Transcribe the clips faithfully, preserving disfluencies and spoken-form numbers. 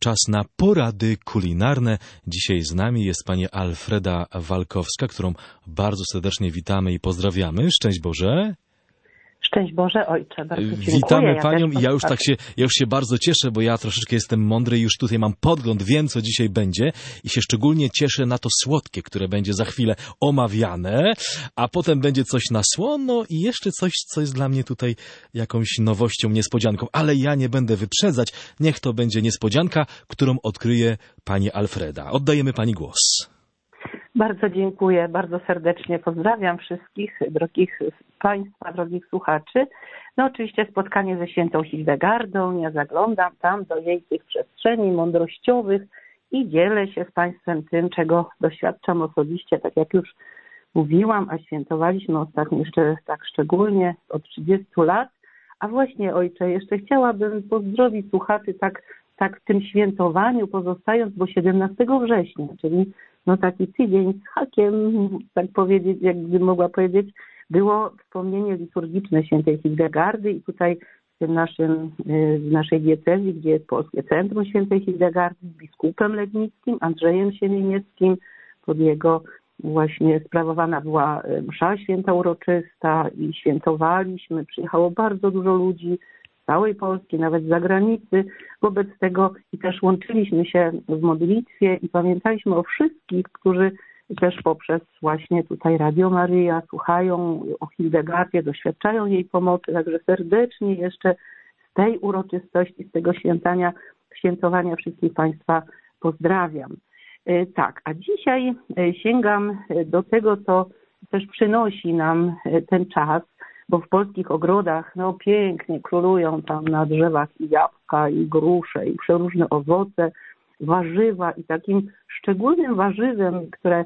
czas na porady kulinarne. Dzisiaj z nami jest pani Alfreda Walkowska, którą bardzo serdecznie witamy i pozdrawiamy. Szczęść Boże. Szczęść Boże, ojcze, bardzo dziękuję. Witamy ja panią i ja już tak się, ja już się bardzo cieszę, bo ja troszeczkę jestem mądry, już tutaj mam podgląd, wiem co dzisiaj będzie i się szczególnie cieszę na to słodkie, które będzie za chwilę omawiane, a potem będzie coś na słono i jeszcze coś, co jest dla mnie tutaj jakąś nowością, niespodzianką, ale ja nie będę wyprzedzać, niech to będzie niespodzianka, którą odkryje pani Alfreda. Oddajemy pani głos. Bardzo dziękuję, bardzo serdecznie pozdrawiam wszystkich drogich Państwa, drogich słuchaczy. No oczywiście spotkanie ze świętą Hildegardą, ja zaglądam tam do jej tych przestrzeni mądrościowych i dzielę się z Państwem tym, czego doświadczam osobiście, tak jak już mówiłam, a świętowaliśmy ostatnio jeszcze tak szczególnie od trzydziestu lat. A właśnie, ojcze, jeszcze chciałabym pozdrowić słuchaczy tak, tak w tym świętowaniu pozostając, bo siedemnastego września, czyli no taki tydzień z hakiem, tak powiedzieć, jakby mogła powiedzieć, było wspomnienie liturgiczne świętej Hildegardy i tutaj w tym naszym, w naszej diecezji, gdzie jest Polskie Centrum Świętej Hildegardy, z biskupem legnickim, Andrzejem Siemienieckim, pod jego właśnie sprawowana była msza święta uroczysta i świętowaliśmy, przyjechało bardzo dużo ludzi z całej Polski, nawet z zagranicy. Wobec tego i też łączyliśmy się w modlitwie i pamiętaliśmy o wszystkich, którzy też poprzez właśnie tutaj Radio Maryja słuchają o Hildegardzie, doświadczają jej pomocy. Także serdecznie jeszcze z tej uroczystości, z tego świętania, świętowania wszystkich Państwa pozdrawiam. Tak, a dzisiaj sięgam do tego, co też przynosi nam ten czas, bo w polskich ogrodach no pięknie królują tam na drzewach i jabłka, i grusze, i przeróżne owoce, warzywa i takim szczególnym warzywem, które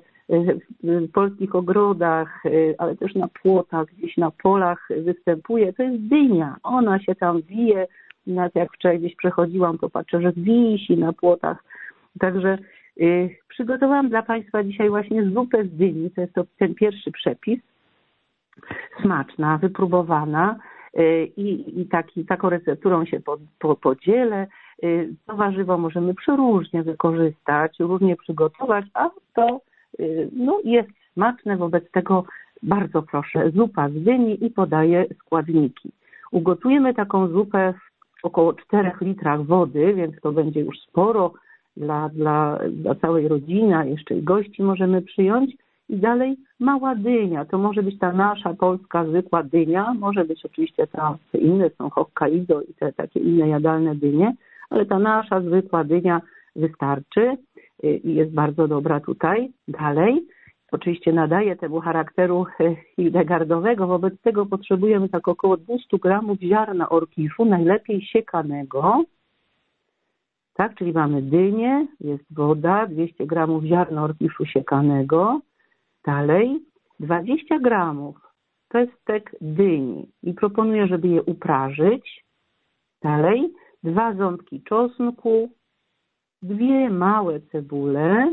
w polskich ogrodach, ale też na płotach, gdzieś na polach występuje, to jest dynia. Ona się tam wije, nawet jak wczoraj gdzieś przechodziłam, to patrzę, że wisi na płotach. Także y, przygotowałam dla Państwa dzisiaj właśnie zupę z dyni, to jest to ten pierwszy przepis. Smaczna, wypróbowana i, i taki, taką recepturą się po, po, podzielę. To warzywo możemy przeróżnie wykorzystać, różnie przygotować, a to no, jest smaczne, wobec tego bardzo proszę, zupa z dyni i podaję składniki. Ugotujemy taką zupę w około czterech litrach wody, więc to będzie już sporo dla, dla, dla całej rodziny, a jeszcze i gości możemy przyjąć. I dalej mała dynia, to może być ta nasza polska zwykła dynia, może być oczywiście ta, te inne są Hokkaido i te takie inne jadalne dynie, ale ta nasza zwykła dynia wystarczy i jest bardzo dobra tutaj. Dalej, oczywiście nadaje temu charakteru hildegardowego, wobec tego potrzebujemy tak około dwieście gramów ziarna orkiszu, najlepiej siekanego. Tak, czyli mamy dynię, jest woda, dwieście gramów ziarna orkiszu siekanego. Dalej, dwadzieścia gramów pestek dyni i proponuję, żeby je uprażyć. Dalej, dwa ząbki czosnku, dwie małe cebule,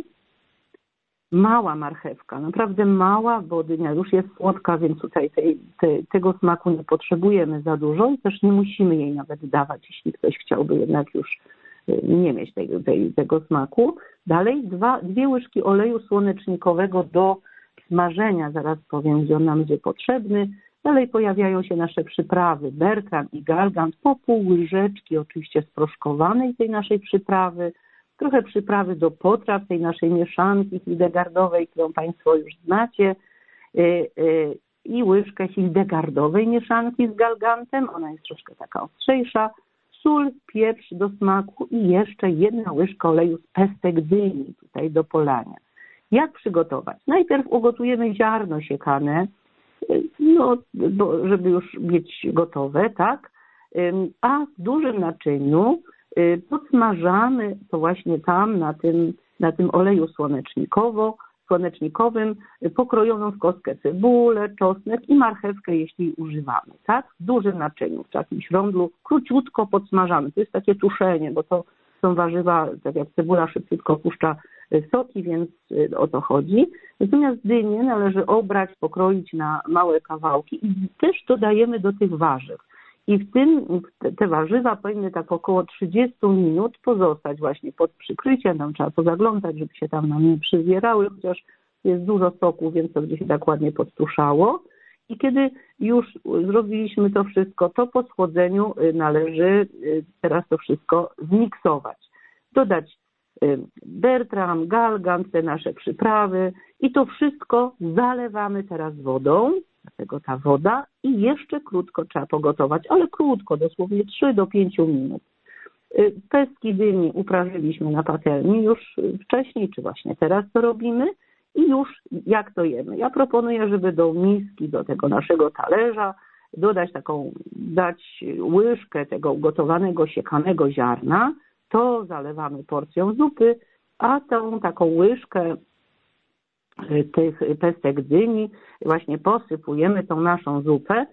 mała marchewka, naprawdę mała, bo dynia już jest słodka, więc tutaj tej, tej, tego smaku nie potrzebujemy za dużo i też nie musimy jej nawet dawać, jeśli ktoś chciałby jednak już nie mieć tej, tej, tego smaku. Dalej, dwa, dwie łyżki oleju słonecznikowego do smażenia, zaraz powiem, gdzie on nam będzie potrzebny. Dalej pojawiają się nasze przyprawy, bertram i galgant, po pół łyżeczki oczywiście sproszkowanej tej naszej przyprawy, trochę przyprawy do potraw tej naszej mieszanki hildegardowej, którą Państwo już znacie, i łyżkę hildegardowej mieszanki z galgantem, ona jest troszkę taka ostrzejsza, sól, pieprz do smaku i jeszcze jedna łyżka oleju z pestek dyni tutaj do polania. Jak przygotować? Najpierw ugotujemy ziarno siekane, no, bo, żeby już mieć gotowe, tak? A w dużym naczyniu podsmażamy to właśnie tam na tym, na tym oleju słonecznikowo, słonecznikowym pokrojoną w kostkę cebulę, czosnek i marchewkę, jeśli używamy, tak? W dużym naczyniu, w takim śrądlu, króciutko podsmażamy. To jest takie tuszenie, bo to są warzywa, tak jak cebula szybciutko puszcza soki, więc o to chodzi. Natomiast dynię należy obrać, pokroić na małe kawałki i też dodajemy do tych warzyw. I w tym te warzywa powinny tak około trzydzieści minut pozostać właśnie pod przykryciem. Tam trzeba pozaglądać, żeby się tam nam nie przywierały, chociaż jest dużo soku, więc to będzie się tak ładnie podtuszało. I kiedy już zrobiliśmy to wszystko, to po schłodzeniu należy teraz to wszystko zmiksować. Dodać Bertram, galgan, te nasze przyprawy i to wszystko zalewamy teraz wodą, dlatego ta woda i jeszcze krótko trzeba pogotować, ale krótko, dosłownie trzy do pięciu minut. Pestki dyni uprażyliśmy na patelni już wcześniej, czy właśnie teraz to robimy i już jak to jemy. Ja proponuję, żeby do miski, do tego naszego talerza dodać taką, dać łyżkę tego ugotowanego, siekanego ziarna, to zalewamy porcją zupy, a tą taką łyżkę tych pestek dyni właśnie posypujemy tą naszą zupę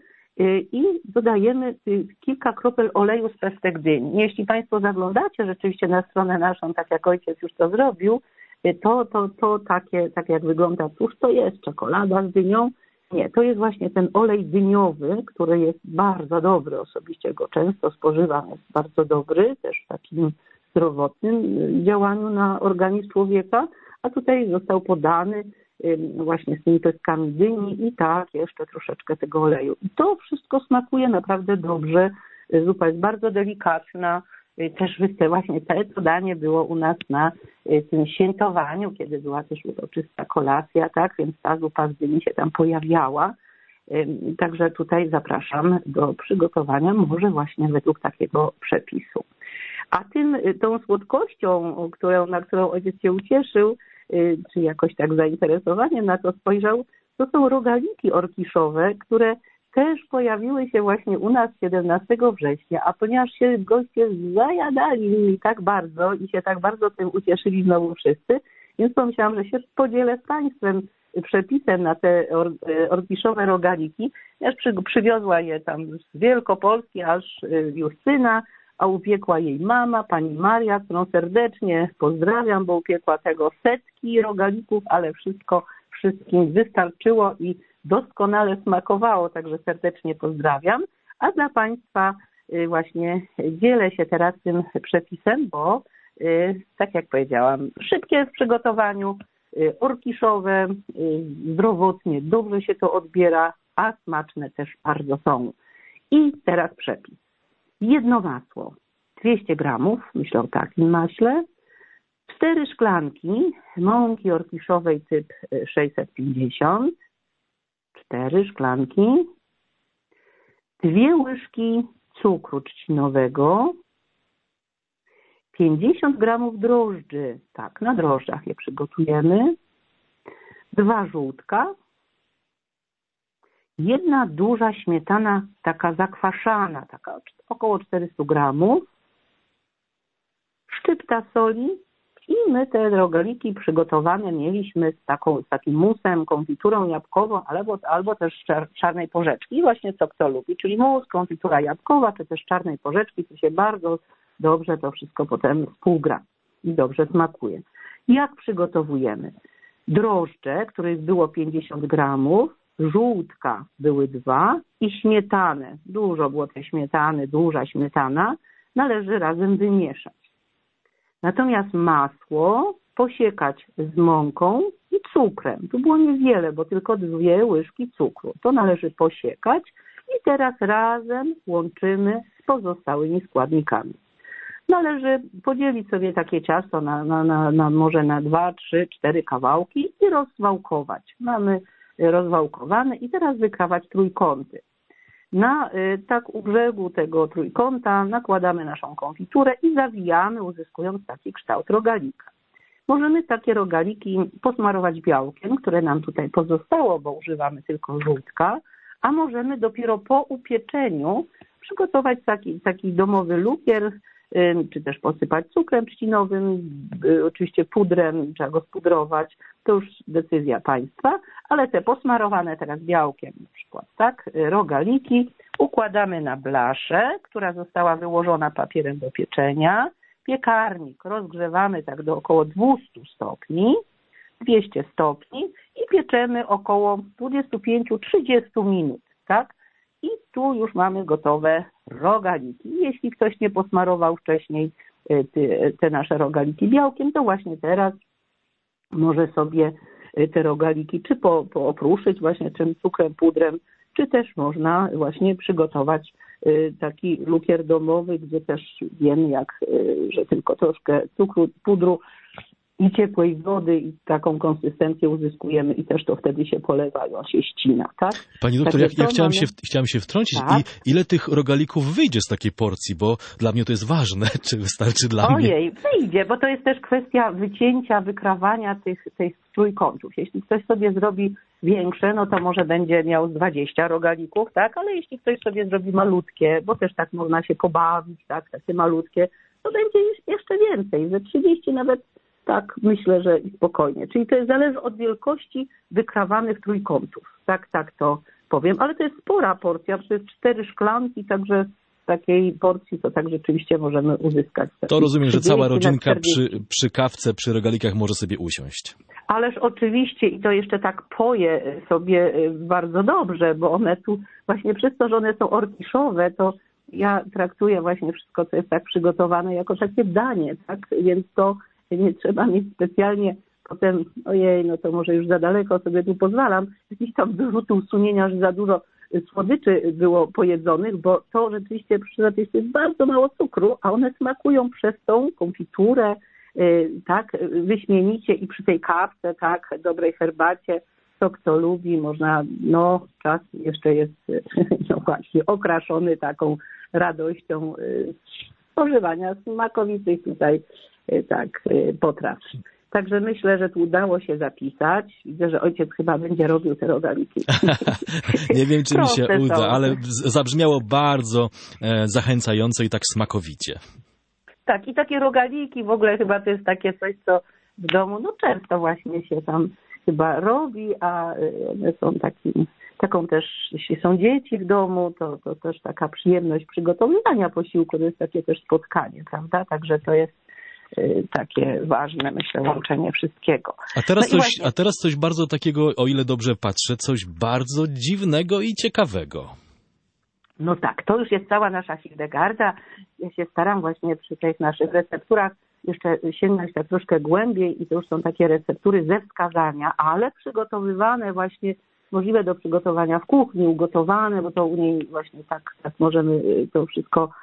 i dodajemy kilka kropel oleju z pestek dyni. Jeśli Państwo zaglądacie rzeczywiście na stronę naszą, tak jak ojciec już to zrobił, to, to, to takie, tak jak wygląda, cóż to jest, czekolada z dynią? Nie, to jest właśnie ten olej dyniowy, który jest bardzo dobry, osobiście go często spożywam, jest bardzo dobry, też w takim zdrowotnym działaniu na organizm człowieka, a tutaj został podany właśnie z tymi pestkami dyni i tak jeszcze troszeczkę tego oleju. I to wszystko smakuje naprawdę dobrze. Zupa jest bardzo delikatna. Też właśnie to danie było u nas na tym świętowaniu, kiedy była też uroczysta kolacja, tak, więc ta zupa z dyni się tam pojawiała. Także tutaj zapraszam do przygotowania, może właśnie według takiego przepisu. A tym, tą słodkością, którą, na którą ojciec się ucieszył, czy jakoś tak zainteresowanie na to spojrzał, to są rogaliki orkiszowe, które też pojawiły się właśnie u nas siedemnastego września, a ponieważ się goście zajadali nimi tak bardzo i się tak bardzo tym ucieszyli znowu wszyscy, więc pomyślałam, że się podzielę z Państwem przepisem na te or, orkiszowe rogaliki. Ja przy, przywiozła je tam z Wielkopolski, aż Justyna, a upiekła jej mama, pani Maria, którą serdecznie pozdrawiam, bo upiekła tego setki rogalików, ale wszystko wszystkim wystarczyło i doskonale smakowało, także serdecznie pozdrawiam. A dla Państwa właśnie dzielę się teraz tym przepisem, bo tak jak powiedziałam, szybkie w przygotowaniu, orkiszowe, zdrowotnie dobrze się to odbiera, a smaczne też bardzo są. I teraz przepis. Jedno masło, dwieście gramów, myślę o takim maśle, cztery szklanki mąki orkiszowej typ sześćset pięćdziesiąt, cztery szklanki, dwie łyżki cukru trzcinowego, pięćdziesiąt gramów drożdży, tak, na drożdżach je przygotujemy, dwa żółtka, jedna duża śmietana, taka zakwaszana, taka około czterysta gramów, szczypta soli i my te rogaliki przygotowane mieliśmy z, taką, z takim musem, konfiturą jabłkową albo, albo też czarnej porzeczki. I właśnie co kto lubi, czyli mus, konfitura jabłkowa, czy też czarnej porzeczki, to się bardzo dobrze to wszystko potem współgra i dobrze smakuje. Jak przygotowujemy? Drożdże, których było pięćdziesiąt gramów, żółtka były dwa i śmietanę, dużo było tej śmietany, duża śmietana, należy razem wymieszać. Natomiast masło posiekać z mąką i cukrem. Tu było niewiele, bo tylko dwie łyżki cukru. To należy posiekać i teraz razem łączymy z pozostałymi składnikami. Należy podzielić sobie takie ciasto na, na, na, na może na dwa, trzy, cztery kawałki i rozwałkować. Mamy rozwałkowane i teraz wykrawać trójkąty. Na tak u brzegu tego trójkąta nakładamy naszą konfiturę i zawijamy, uzyskując taki kształt rogalika. Możemy takie rogaliki posmarować białkiem, które nam tutaj pozostało, bo używamy tylko żółtka, a możemy dopiero po upieczeniu przygotować taki, taki domowy lukier, czy też posypać cukrem trzcinowym, oczywiście pudrem, trzeba go spudrować, to już decyzja Państwa, ale te posmarowane teraz białkiem na przykład, tak, rogaliki układamy na blaszę, która została wyłożona papierem do pieczenia, piekarnik rozgrzewamy tak do około dwieście stopni, dwieście stopni i pieczemy około dwadzieścia pięć do trzydziestu minut, tak. i tu już mamy gotowe rogaliki. Jeśli ktoś nie posmarował wcześniej te, te nasze rogaliki białkiem, to właśnie teraz może sobie te rogaliki czy po, pookruszyć właśnie tym cukrem, pudrem, czy też można właśnie przygotować taki lukier domowy, gdzie też wiemy, jak, że tylko troszkę cukru, pudru i ciepłej wody i taką konsystencję uzyskujemy i też to wtedy się polewa i on się ścina, tak? Pani doktor, tak, ja, ja chciałem, mamy... się, chciałem się wtrącić. Tak? I ile tych rogalików wyjdzie z takiej porcji? Bo dla mnie to jest ważne, czy wystarczy dla Ojej, mnie. Ojej, wyjdzie, bo to jest też kwestia wycięcia, wykrawania tych, tych trójkątów. Jeśli ktoś sobie zrobi większe, no to może będzie miał dwadzieścia rogalików, tak? Ale jeśli ktoś sobie zrobi malutkie, bo też tak można się pobawić, tak? Takie malutkie, to będzie jeszcze więcej, ze trzydzieści nawet. Tak, myślę, że i spokojnie. Czyli to zależy od wielkości wykrawanych trójkątów. Tak, tak to powiem. Ale to jest spora porcja, to jest cztery szklanki, także w takiej porcji to tak rzeczywiście możemy uzyskać. To rozumiem, że cała rodzinka przy, przy kawce, przy rogalikach może sobie usiąść. Ależ oczywiście i to jeszcze tak poje sobie bardzo dobrze, bo one tu właśnie przez to, że one są orkiszowe, to ja traktuję właśnie wszystko, co jest tak przygotowane jako takie danie, tak? Więc to nie trzeba mieć specjalnie potem, ojej, no to może już za daleko sobie tu pozwalam, jakiś tam wyrzutu sumienia, że za dużo słodyczy było pojedzonych, bo to rzeczywiście przy zapieście jest bardzo mało cukru, a one smakują przez tą konfiturę, tak, wyśmienicie i przy tej kawce, tak, dobrej herbacie, to kto lubi, można, no czas jeszcze jest no właśnie okraszony taką radością spożywania smakowitych tutaj tak, potraw. Także myślę, że tu udało się zapisać. Widzę, że ojciec chyba będzie robił te rogaliki. Nie wiem, czy mi się Proste uda, są. ale zabrzmiało bardzo e, zachęcająco i tak smakowicie. Tak, i takie rogaliki w ogóle chyba to jest takie coś, co w domu no często właśnie się tam chyba robi, a one są takim, taką też, jeśli są dzieci w domu, to, to też taka przyjemność przygotowywania posiłku, to jest takie też spotkanie, prawda? Także to jest takie ważne, myślę, łączenie wszystkiego. A teraz, no coś, właśnie... a teraz coś bardzo takiego, o ile dobrze patrzę, coś bardzo dziwnego i ciekawego. No tak, to już jest cała nasza Hildegarda. Ja się staram właśnie przy tych naszych recepturach jeszcze sięgnąć tak troszkę głębiej i to już są takie receptury ze wskazania, ale przygotowywane właśnie, możliwe do przygotowania w kuchni, ugotowane, bo to u niej właśnie tak, tak możemy to wszystko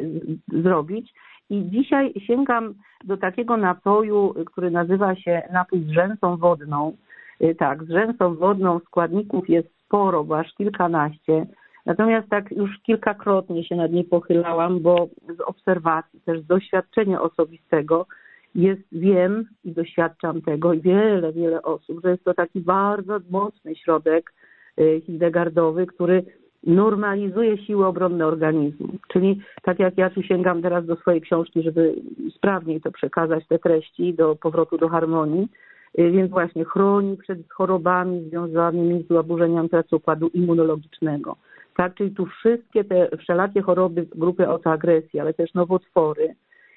zrobić. I dzisiaj sięgam do takiego napoju, który nazywa się napój z rzęsą wodną. Tak, z rzęsą wodną składników jest sporo, bo aż kilkanaście. Natomiast tak już kilkakrotnie się nad niej pochylałam, bo z obserwacji, też z doświadczenia osobistego jest, wiem i doświadczam tego i wiele, wiele osób, że jest to taki bardzo mocny środek hildegardowy, który normalizuje siły obronne organizmu. Czyli tak jak ja tu sięgam teraz do swojej książki, żeby sprawniej to przekazać, te treści do powrotu do harmonii, więc właśnie chroni przed chorobami związanymi z zaburzeniami pracy układu immunologicznego. Tak, czyli tu wszystkie te wszelakie choroby grupy autoagresji, ale też nowotwory.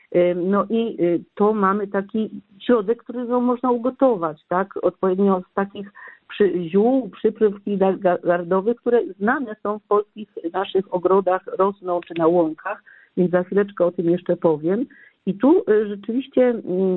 No i to mamy taki środek, który można ugotować, tak, odpowiednio z takich przy, ziół, przypraw hildegardowych, które znane są w polskich naszych ogrodach, rosną czy na łąkach, więc za chwileczkę o tym jeszcze powiem. I tu rzeczywiście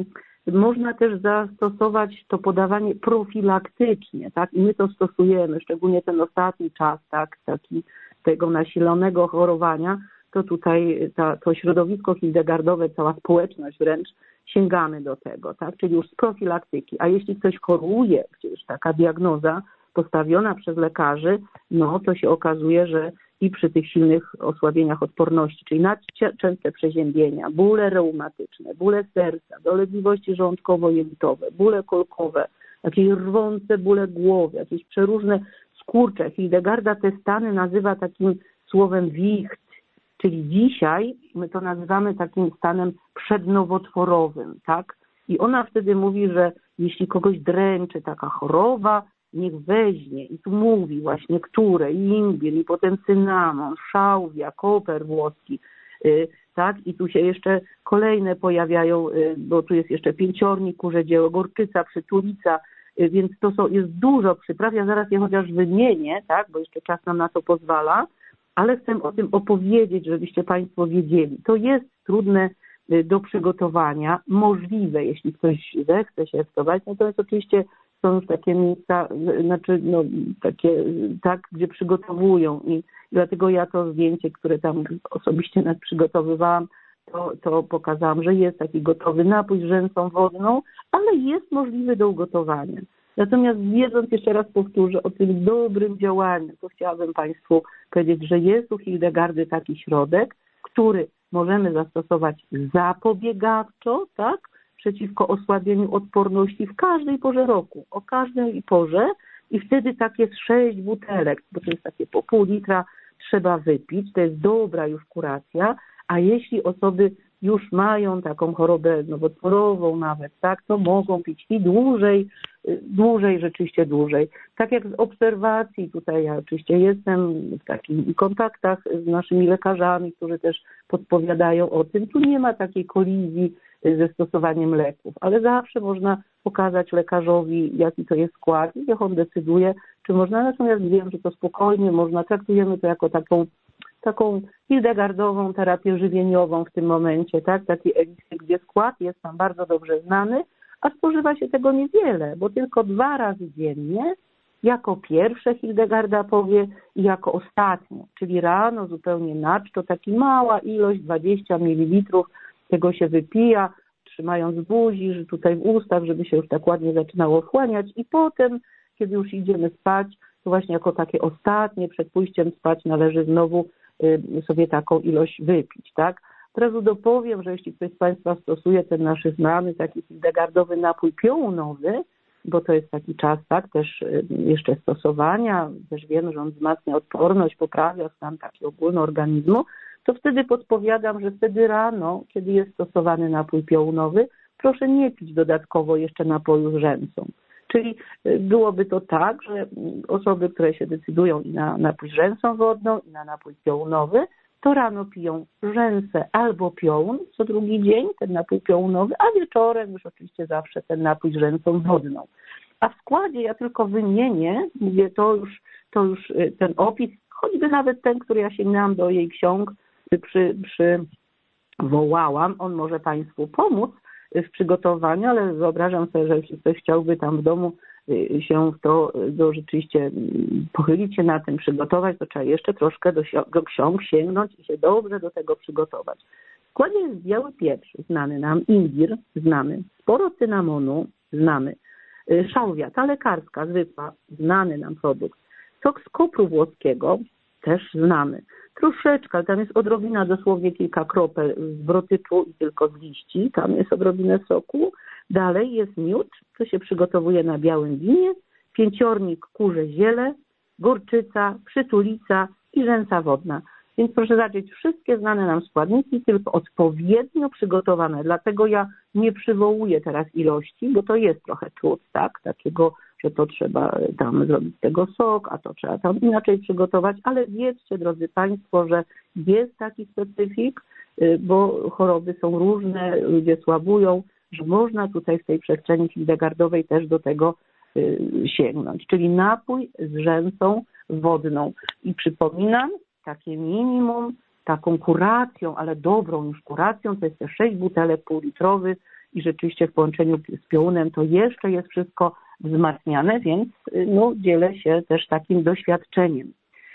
można też zastosować to podawanie profilaktycznie, tak, i my to stosujemy, szczególnie ten ostatni czas, tak, taki tego nasilonego chorowania, to tutaj ta, to środowisko hildegardowe, cała społeczność wręcz, sięgamy do tego, tak? Czyli już z profilaktyki. A jeśli ktoś choruje, gdzie już taka diagnoza postawiona przez lekarzy, no to się okazuje, że i przy tych silnych osłabieniach odporności, czyli nadczęste przeziębienia, bóle reumatyczne, bóle serca, dolegliwości żołądkowo-jelitowe, bóle kolkowe, jakieś rwące bóle głowy, jakieś przeróżne skurcze. Hildegarda te stany nazywa takim słowem wicht, czyli dzisiaj my to nazywamy takim stanem przednowotworowym, tak? I ona wtedy mówi, że jeśli kogoś dręczy taka choroba, niech weźmie i tu mówi właśnie, które, i imbir, i potem cynamon, szałwia, koper włoski, yy, tak? I tu się jeszcze kolejne pojawiają, yy, bo tu jest jeszcze pięciornik, kurze dzieło, gorczyca, przytulica, yy, więc to są, jest dużo przypraw, ja zaraz je chociaż wymienię, tak? Bo jeszcze czas nam na to pozwala. ale chcę o tym opowiedzieć, żebyście Państwo wiedzieli. To jest trudne do przygotowania, możliwe, jeśli ktoś zechce się w to brać, natomiast oczywiście są już takie miejsca, znaczy no takie, tak, gdzie przygotowują i dlatego ja to zdjęcie, które tam osobiście nas przygotowywałam, to, to pokazałam, że jest taki gotowy napój z rzęsą wodną, ale jest możliwy do ugotowania. Natomiast wiedząc, jeszcze raz powtórzę, o tym dobrym działaniu, to chciałabym Państwu powiedzieć, że jest u Hildegardy taki środek, który możemy zastosować zapobiegawczo, tak, przeciwko osłabieniu odporności w każdej porze roku, o każdej porze i wtedy takie sześć butelek, bo to jest takie po pół litra trzeba wypić, to jest dobra już kuracja, a jeśli osoby już mają taką chorobę nowotworową nawet, tak, to mogą pić i dłużej, dłużej, rzeczywiście dłużej. Tak jak z obserwacji, tutaj ja oczywiście jestem w takich kontaktach z naszymi lekarzami, którzy też podpowiadają o tym, tu nie ma takiej kolizji ze stosowaniem leków, ale zawsze można pokazać lekarzowi, jaki to jest skład i niech on decyduje, czy można, natomiast wiem, że to spokojnie można, traktujemy to jako taką taką hildegardową terapię żywieniową w tym momencie, tak, taki eliksir, gdzie skład jest tam bardzo dobrze znany, a spożywa się tego niewiele, bo tylko dwa razy dziennie, jako pierwsze Hildegarda powie i jako ostatnie, czyli rano zupełnie na czczo, taka mała ilość, dwadzieścia mililitrów, tego się wypija, trzymając w buzi, że tutaj w ustach, żeby się już tak ładnie zaczynało wchłaniać i potem, kiedy już idziemy spać, to właśnie jako takie ostatnie, przed pójściem spać należy znowu sobie taką ilość wypić, tak? Od razu dopowiem, że jeśli ktoś z Państwa stosuje ten nasz znany taki hildegardowy napój piołunowy, bo to jest taki czas, tak, też jeszcze stosowania, też wiemy, że on wzmacnia odporność, poprawia stan taki ogólny organizmu, to wtedy podpowiadam, że wtedy rano, kiedy jest stosowany napój piołunowy, proszę nie pić dodatkowo jeszcze napoju z rzęsą. Czyli byłoby to tak, że osoby, które się decydują i na napój z rzęsą wodną, i na napój piołunowy, to rano piją rzęsę albo piołun co drugi dzień, ten napój piołunowy, a wieczorem już oczywiście zawsze ten napój z rzęsą wodną. A w składzie ja tylko wymienię, mówię, to już, to już ten opis, choćby nawet ten, który ja sięgnęłam do jej ksiąg, przy, przywołałam, on może Państwu pomóc w przygotowaniu, ale wyobrażam sobie, że jeśli ktoś chciałby tam w domu się w to do rzeczywiście pochylić się na tym, przygotować, to trzeba jeszcze troszkę do, do ksiąg sięgnąć i się dobrze do tego przygotować. W składzie jest biały pieprz, znany nam, imbir, znany, sporo cynamonu, znany, szałwia, ta lekarska, zwykła, znany nam produkt, sok z kopru włoskiego, też znamy. Troszeczkę, ale tam jest odrobina, dosłownie kilka kropel z brotyczu i tylko z liści, tam jest odrobinę soku. Dalej jest miód, to się przygotowuje na białym winie, pięciornik kurze ziele, gorczyca, przytulica i rzęsa wodna. Więc proszę zobaczyć, wszystkie znane nam składniki, tylko odpowiednio przygotowane. Dlatego ja nie przywołuję teraz ilości, bo to jest trochę trud, tak, takiego, że to trzeba tam zrobić z tego sok, a to trzeba tam inaczej przygotować, ale wiedzcie, drodzy Państwo, że jest taki specyfik, bo choroby są różne, ludzie słabują, że można tutaj w tej przestrzeni hildegardowej też do tego sięgnąć, czyli napój z rzęsą wodną. I przypominam, takie minimum, taką kuracją, ale dobrą już kuracją, to jest te sześć butelek półlitrowych i rzeczywiście w połączeniu z piołunem to jeszcze jest wszystko wzmacniane, więc no, dzielę się też takim doświadczeniem.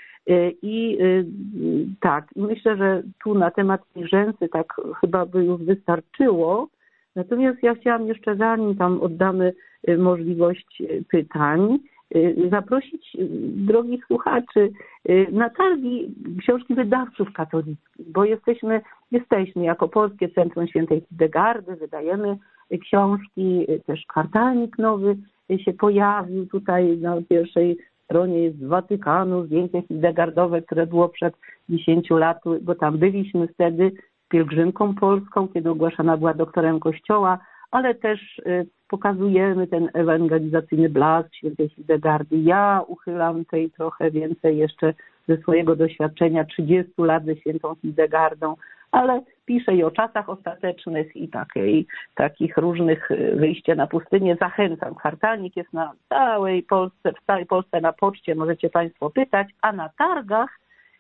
I tak, myślę, że tu na temat tej rzęsy tak chyba by już wystarczyło. Natomiast ja chciałam jeszcze, zanim tam oddamy możliwość pytań, zaprosić drogich słuchaczy na targi książki wydawców katolickich, bo jesteśmy, jesteśmy jako Polskie Centrum Świętej Hildegardy, wydajemy książki, też kwartalnik nowy się pojawił tutaj na pierwszej stronie jest z Watykanu, zdjęcie hildegardowe, które było przed dziesięciu lat, bo tam byliśmy wtedy z pielgrzymką polską, kiedy ogłaszana była doktorem Kościoła, ale też pokazujemy ten ewangelizacyjny blask świętej Hildegardy. Ja uchylam tej trochę więcej jeszcze ze swojego doświadczenia trzydziestu lat ze świętą Hildegardą, ale piszę i o czasach ostatecznych i takiej, takich różnych wyjścia na pustynię. Zachęcam. Kwartalnik jest na całej Polsce, w całej Polsce na poczcie, możecie Państwo pytać, a na targach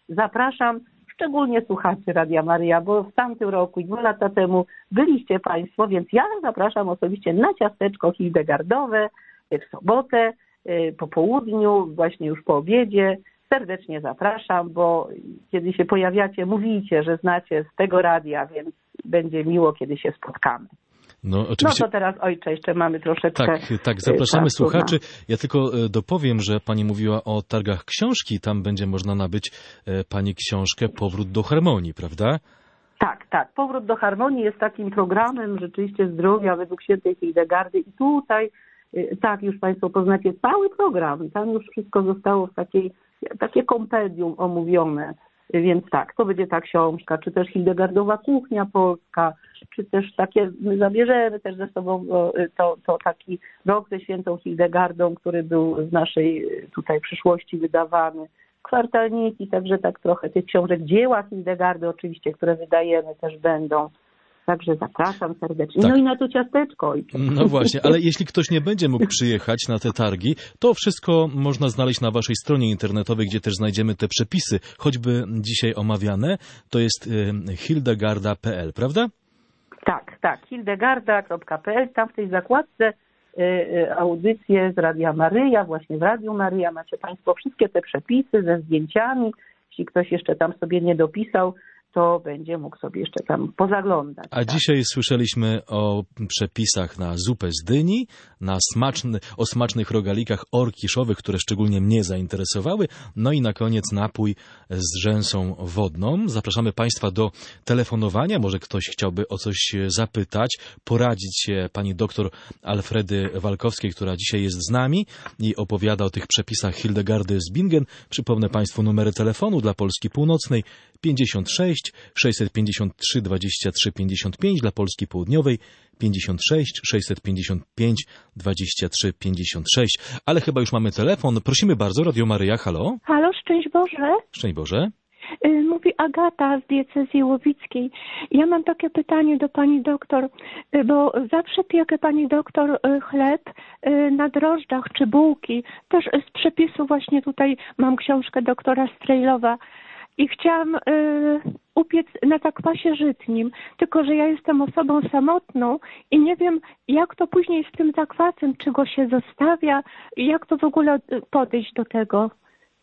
zapraszam szczególnie słuchaczy Radia Maryja, bo w tamtym roku i dwa lata temu byliście Państwo, więc ja zapraszam osobiście na ciasteczko hildegardowe w sobotę, po południu, właśnie już po obiedzie. Serdecznie zapraszam, bo kiedy się pojawiacie, mówicie, że znacie z tego radia, więc będzie miło, kiedy się spotkamy. No, oczywiście. No to teraz, ojcze, jeszcze mamy troszeczkę Tak, tak, zapraszamy czasu słuchaczy. na... Ja tylko dopowiem, że pani mówiła o targach książki. Tam będzie można nabyć pani książkę Powrót do harmonii, prawda? Tak, tak. Powrót do harmonii jest takim programem rzeczywiście zdrowia według świętej Hildegardy i tutaj, tak, już Państwo poznacie cały program. Tam już wszystko zostało w takiej, takie kompendium omówione. Więc tak, to będzie ta książka, czy też Hildegardowa kuchnia polska, czy też takie, my zabierzemy też ze sobą to, to taki rok ze świętą Hildegardą, który był w naszej tutaj przyszłości wydawany, kwartalniki, także tak trochę tych książek, dzieła Hildegardy oczywiście, które wydajemy też będą. Także zapraszam serdecznie. Tak. No i na to ciasteczko. No właśnie, ale jeśli ktoś nie będzie mógł przyjechać na te targi, to wszystko można znaleźć na waszej stronie internetowej, gdzie też znajdziemy te przepisy, choćby dzisiaj omawiane. To jest hildegarda kropka p l, prawda? Tak, tak. hildegarda kropka p l. Tam w tej zakładce audycje z Radia Maryja, właśnie w Radiu Maryja macie Państwo wszystkie te przepisy ze zdjęciami. Jeśli ktoś jeszcze tam sobie nie dopisał, to będzie mógł sobie jeszcze tam pozaglądać. A tak. Dzisiaj słyszeliśmy o przepisach na zupę z dyni, na smaczny, o smacznych rogalikach orkiszowych, które szczególnie mnie zainteresowały, no i na koniec napój z rzęsą wodną. Zapraszamy Państwa do telefonowania, może ktoś chciałby o coś zapytać, poradzić się pani doktor Alfredy Walkowskiej, która dzisiaj jest z nami i opowiada o tych przepisach Hildegardy z Bingen. Przypomnę Państwu numery telefonu dla Polski Północnej pięćdziesiąt sześć sześćset pięćdziesiąt trzy dwadzieścia trzy pięćdziesiąt pięć, dla Polski Południowej pięćdziesiąt sześć sześćset pięćdziesiąt pięć dwadzieścia trzy pięćdziesiąt sześć. Ale chyba już mamy telefon. Prosimy bardzo, Radio Maryja, halo. Halo, szczęść Boże. Szczęść Boże. Mówi Agata z diecezji łowickiej. Ja mam takie pytanie do pani doktor, bo zawsze piekę pani doktor chleb na drożdżach czy bułki. Też z przepisu właśnie tutaj mam książkę doktora Strejlowa. I chciałam y, upiec na zakwasie żytnim, tylko że ja jestem osobą samotną i nie wiem, jak to później z tym zakwasem, czy go się zostawia, jak to w ogóle podejść do tego.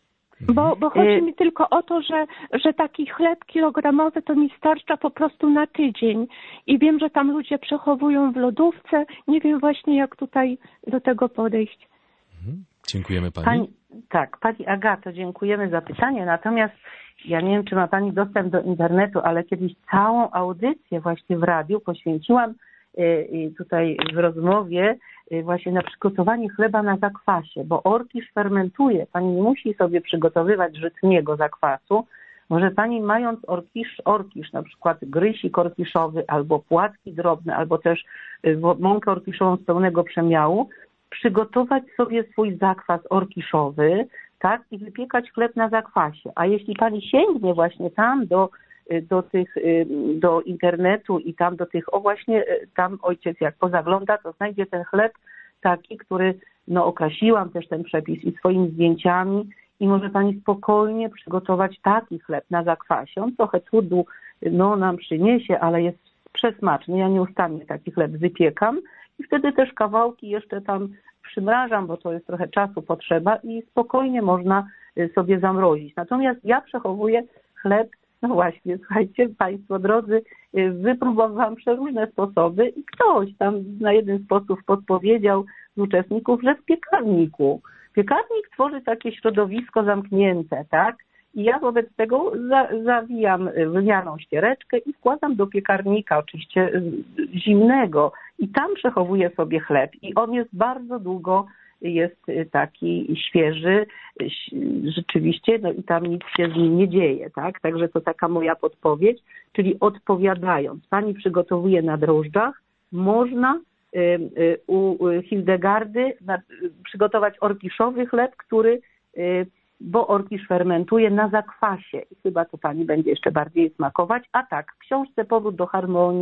Bo, bo chodzi mi tylko o to, że, że taki chleb kilogramowy to mi starcza po prostu na tydzień. I wiem, że tam ludzie przechowują w lodówce. Nie wiem właśnie, jak tutaj do tego podejść. Mhm. Dziękujemy pani. pani. Tak, pani Agato, dziękujemy za pytanie. Natomiast ja nie wiem, czy ma pani dostęp do internetu, ale kiedyś całą audycję właśnie w radiu poświęciłam tutaj w rozmowie właśnie na przygotowanie chleba na zakwasie, bo orkisz fermentuje. Pani nie musi sobie przygotowywać żytniego zakwasu. Może pani, mając orkisz, orkisz, na przykład grysik orkiszowy albo płatki drobne, albo też mąkę orkiszową z pełnego przemiału, przygotować sobie swój zakwas orkiszowy, tak, i wypiekać chleb na zakwasie. A jeśli pani sięgnie właśnie tam do, do tych, do internetu i tam do tych, o właśnie tam ojciec jak pozagląda, to znajdzie ten chleb taki, który, no okrasiłam też ten przepis i swoimi zdjęciami i może pani spokojnie przygotować taki chleb na zakwasie. On trochę trudu, no, nam przyniesie, ale jest przesmaczny. Ja nieustannie taki chleb wypiekam i wtedy też kawałki jeszcze tam przymrażam, bo to jest trochę czasu potrzeba i spokojnie można sobie zamrozić. Natomiast ja przechowuję chleb, no właśnie, słuchajcie Państwo drodzy, wypróbowałam przeróżne sposoby i ktoś tam na jeden sposób podpowiedział z uczestników, że w piekarniku. Piekarnik tworzy takie środowisko zamknięte, tak? I ja wobec tego za, zawijam lnianą ściereczkę i wkładam do piekarnika, oczywiście zimnego, i tam przechowuję sobie chleb. I on jest bardzo długo, jest taki świeży, rzeczywiście, no i tam nic się z nim nie dzieje, tak? Także to taka moja podpowiedź, czyli odpowiadając, pani przygotowuje na drożdżach, można u Hildegardy przygotować orkiszowy chleb, który bo orkisz fermentuje na zakwasie i chyba to pani będzie jeszcze bardziej smakować. A tak, w książce Powrót do harmonii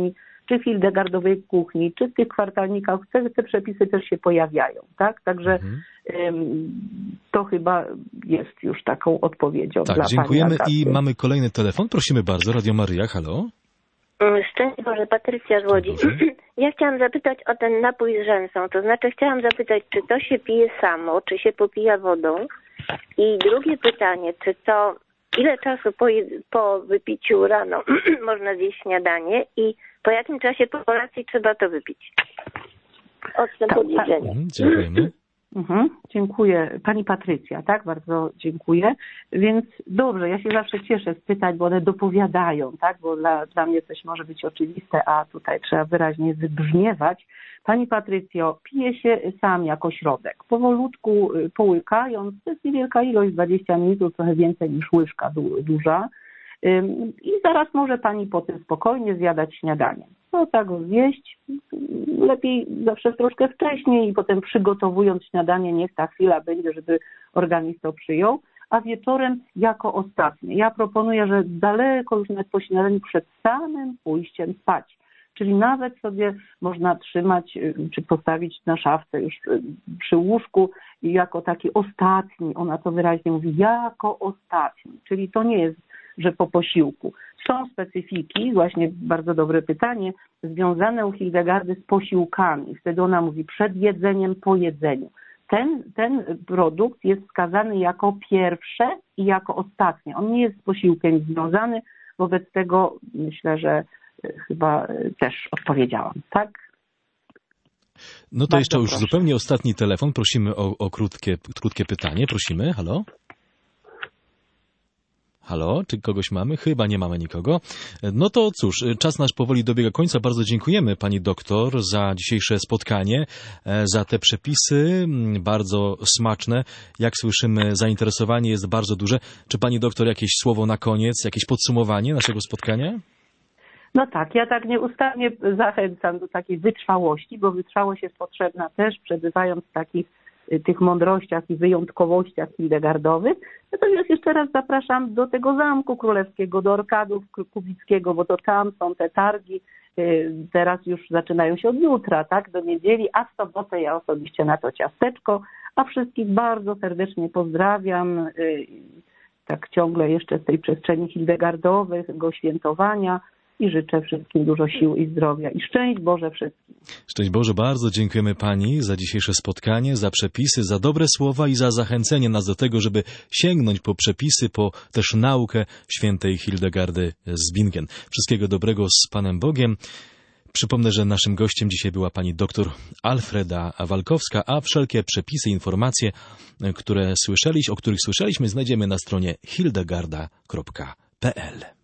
czy w Hildegardowej kuchni, czy w tych kwartalnikach, te, te przepisy też się pojawiają, tak? Także mhm. ym, to chyba jest już taką odpowiedzią tak, dla dziękujemy pani i mamy kolejny telefon. Prosimy bardzo, Radio Maryja, halo. Szczęść Boże, Patrycja z Łodzi. Ja chciałam zapytać o ten napój z rzęsą, to znaczy chciałam zapytać, czy to się pije samo, czy się popija wodą? I drugie pytanie, czy to, ile czasu po, po wypiciu rano można zjeść śniadanie i po jakim czasie po kolacji trzeba to wypić? Odstęp tak, od jedzenia. Tak. Dziękujemy. Mhm, dziękuję. Pani Patrycja, tak? Bardzo dziękuję. Więc dobrze, ja się zawsze cieszę z pytań, bo one dopowiadają, tak? Bo dla, dla mnie coś może być oczywiste, a tutaj trzeba wyraźnie wybrzmiewać. Pani Patrycjo, pije się sam jako środek. Powolutku połykając, to jest niewielka ilość, dwadzieścia mililitrów, trochę więcej niż łyżka du- duża. I zaraz może pani potem spokojnie zjadać śniadanie. No tak zjeść, lepiej zawsze troszkę wcześniej i potem przygotowując śniadanie, niech ta chwila będzie, żeby organizm to przyjął, a wieczorem jako ostatnie. Ja proponuję, że daleko już nawet po śniadaniu przed samym pójściem spać. Czyli nawet sobie można trzymać, czy postawić na szafce już przy łóżku jako taki ostatni, ona to wyraźnie mówi, jako ostatni. Czyli to nie jest, że po posiłku. Są specyfiki, właśnie bardzo dobre pytanie, związane u Hildegardy z posiłkami. Wtedy ona mówi przed jedzeniem, po jedzeniu. Ten, ten produkt jest wskazany jako pierwsze i jako ostatnie. On nie jest z posiłkiem związany, wobec tego myślę, że chyba też odpowiedziałam, tak? No to bardzo jeszcze proszę. Już zupełnie ostatni telefon. Prosimy o, o krótkie, krótkie pytanie. Prosimy, halo? Halo, czy kogoś mamy? Chyba nie mamy nikogo. No to cóż, czas nasz powoli dobiega końca. Bardzo dziękujemy pani doktor za dzisiejsze spotkanie, za te przepisy, bardzo smaczne. Jak słyszymy, zainteresowanie jest bardzo duże. Czy pani doktor jakieś słowo na koniec, jakieś podsumowanie naszego spotkania? No tak, ja tak nieustannie zachęcam do takiej wytrwałości, bo wytrwałość jest potrzebna też, przebywając w takich tych mądrościach i wyjątkowościach hildegardowych. Natomiast jeszcze raz zapraszam do tego Zamku Królewskiego, do Orkadów Kubickiego, bo to tam są te targi. Teraz już zaczynają się od jutra, tak, do niedzieli, a w sobotę ja osobiście na to ciasteczko, a wszystkich bardzo serdecznie pozdrawiam, tak ciągle jeszcze z tej przestrzeni hildegardowego świętowania i życzę wszystkim dużo sił i zdrowia i szczęść Boże wszystkim. Szczęść Boże, bardzo dziękujemy pani za dzisiejsze spotkanie, za przepisy, za dobre słowa i za zachęcenie nas do tego, żeby sięgnąć po przepisy, po też naukę świętej Hildegardy z Bingen. Wszystkiego dobrego z Panem Bogiem. Przypomnę, że naszym gościem dzisiaj była pani doktor Alfreda Walkowska, a wszelkie przepisy, informacje, które słyszeliśmy, o których słyszeliśmy, znajdziemy na stronie hildegarda kropka p l.